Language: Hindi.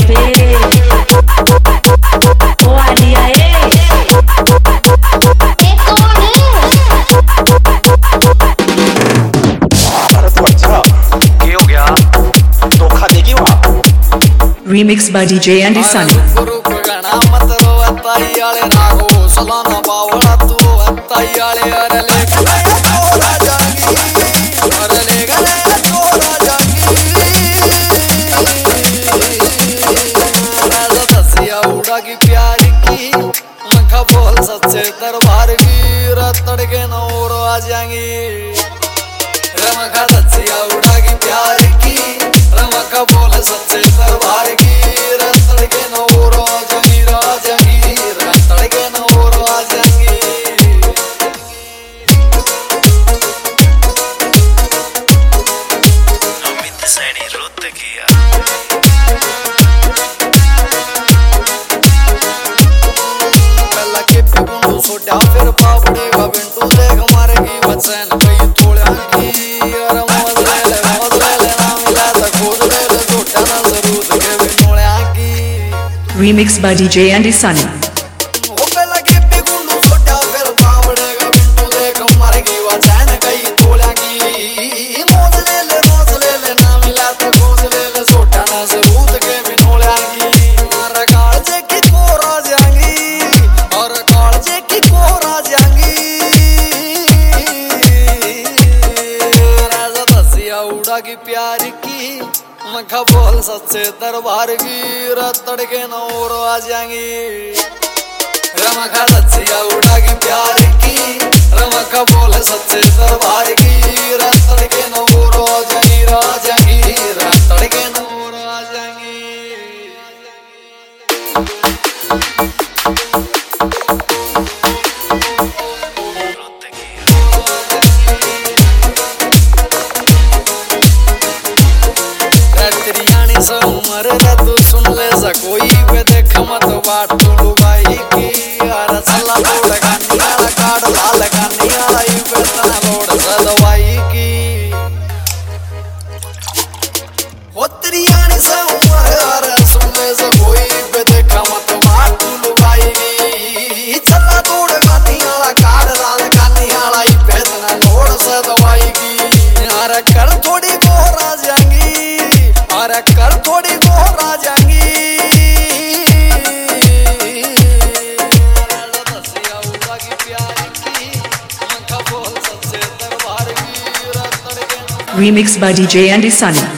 पे ओ Alia Remix by DJ Andy Sunny. की प्यार की मखा बोल सच्चे दरबार की रतड़ के नौर आ जाएंगी रमखा सच्चिया उड़ा की प्यार की रमखा बोल सच्चे दरबार की रतड़ के नौर आ जाएंगी राजांगी रतड़ के नौर आ जाएंगी अमित सैनी रुत किया सोटा फिर पापड़े का बिंटू देख मारेगी बचन कई थोड़ा की और मौज ले ना मिला तो खोज ले सोटा ना जरूर के बिनोड़ा की Remix by DJ Andy Sunny. हो पहला के गुंडू सोटा फिर पापड़े का बिंटू देख मारेगी बचन कई थोड़ा की मौज ले ना मिला तो खोज ले सोटा ना जरूर के बिनोड़ा की मारा काल से की कोरा जाएंगी और काल से की कोरा जाएंगी राजा दसिया उड़ा की प्यार की मखा बोल सच्चे दरबार की रतड़ के नौर आ जाएंगी रमखा दसिया उड़ा की प्यार की रमखा बोल सच्चे दरबार की रतड़ के नौर आ जाएंगी राजांगी रतड़ के नौर आ जाएंगी उमर तू सुन ले कोई पे देख मत बाट तू भाई की अरे चला लोड गानी वाला काट लाल गानी वाला ई पे तना लोड सदवाई की हो तेरी आनी से उमर अरे सुन ले कोई पे देख मत बाट तू भाई की चला लोड गानी वाला काट लाल गानी वाला ई पे तना लोड सदवाई की अरे कर थोड़ी बोरा जाएंगी अरे कर थोड़ी बोरा जाएंगी दसिया उड़ा की प्यार की मखा बोल सबसे दरबार की रतड़ के Remix by DJ Andy Sunny.